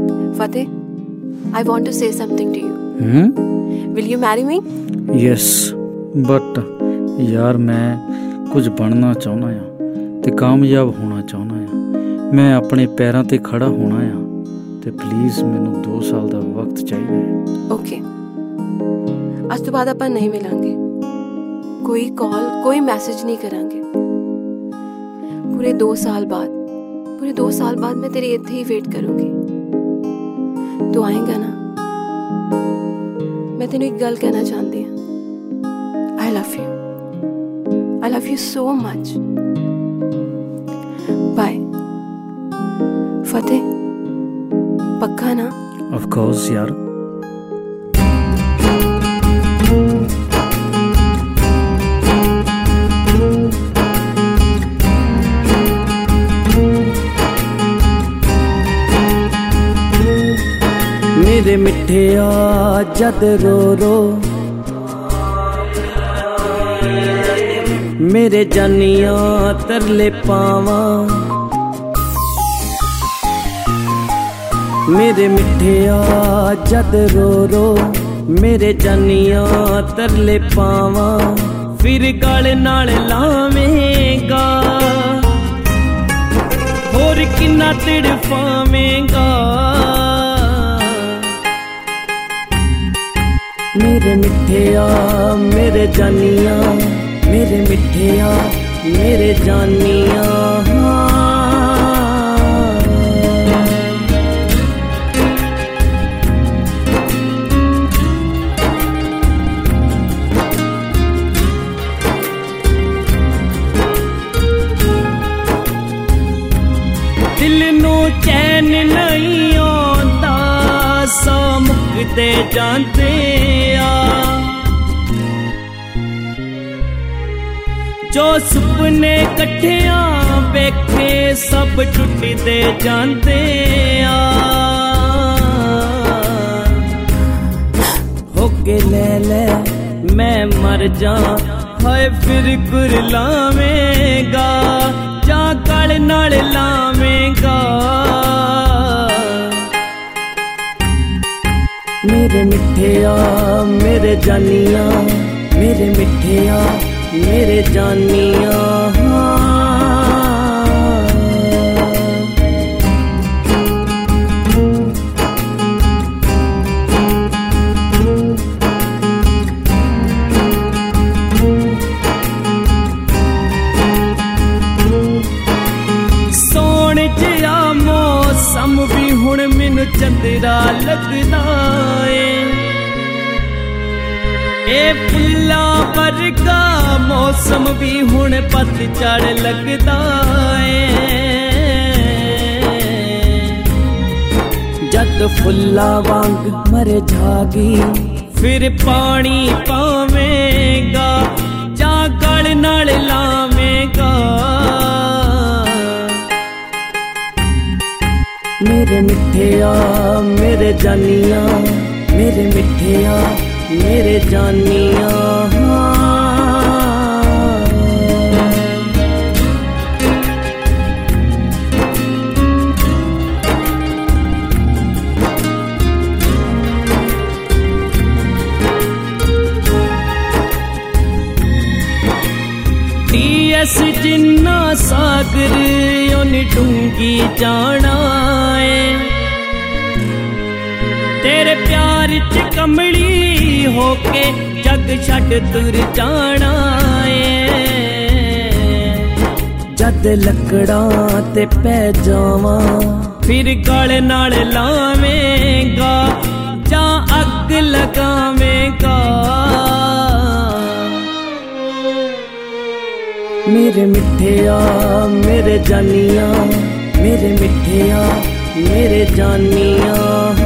Fateh, I want to say something to you. Will you marry me? Yes, but यार मैं कुछ बनना चाਹੁੰਦਾ ਆ ਤੇ ਕਾਮਯਾਬ ਹੋਣਾ ਚਾਹੁੰਦਾ ਆ। ਮੈਂ ਆਪਣੇ ਪੈਰਾਂ ਤੇ ਖੜਾ ਹੋਣਾ ਆ ਤੇ ਪਲੀਜ਼ ਮੈਨੂੰ 2 ਸਾਲ ਦਾ ਵਕਤ ਚਾਹੀਦਾ ਹੈ। ਓਕੇ, ਅੱਜ ਤੋਂ ਬਾਅਦ ਆਪਾਂ ਨਹੀਂ ਮਿਲਾਂਗੇ, ਕੋਈ ਕਾਲ ਕੋਈ ਮੈਸੇਜ ਨਹੀਂ ਕਰਾਂਗੇ। ਪੂਰੇ 2 ਸਾਲ ਬਾਅਦ ਮੈਂ ਤੇਰੀ ਇੱਥੇ ਹੀ ਵੇਟ ਕਰੂੰਗੀ। ਤੂੰ ਆਏਗਾ ਨਾ? ਮੈਂ ਤੈਨੂੰ ਇੱਕ ਗੱਲ ਕਹਿਣਾ ਚਾਹੁੰਦੀ ਹਾਂ। I love you so much. Bye. Fateh, पक्का ना? Of course यार। मेरे मिठिया जद रो रो, मेरे जानिया तरले पावा, मेरे मिठिया जद रो रो, मेरे जानिया तरले पावा, फिर गल नाल लावेंगा होर किन्ना तड़फावेंगा। मेरे मिठिया मेरे जानिया, मेरे मिठिया मेरे जानिया। दिल नू चैन नहीं आंदा, सा मुकदे जांदे आ, जो सुपने कट्ठिया वेखे सब टुटदे जांदे आ। होके ले ले मैं मर जा, हाय फिर गुरलावेंगा जा गल नाल लावेंगा। मेरे मिठिया मेरे जानिया, मेरे मिठिया मेरे जानिया। सोने जिहा मौसम भी हुण मैनू चंदरा लगदा है, ए फुल्ला वर्गा मौसम भी हुण पतझड़ लगदा है। जद फुल्ला वांग मर जागी फिर पानी पावेंगा जा गल नाल लावेंगा। मेरे मिठिया मेरे जानिया, मेरे मिठिया मेरे जानिया। TS जिन्ना सागर उन्नी डूंगी जाना है, तेरे प्यार च कमली होके जग छड़ तुर जाना है। जद लकड़ा ते पै जावा फिर गल नाल लावेंगा जा अग लगावेंगा। मेरे मिठिया मेरे जानिया, मेरे मिठिया मेरे जानिया।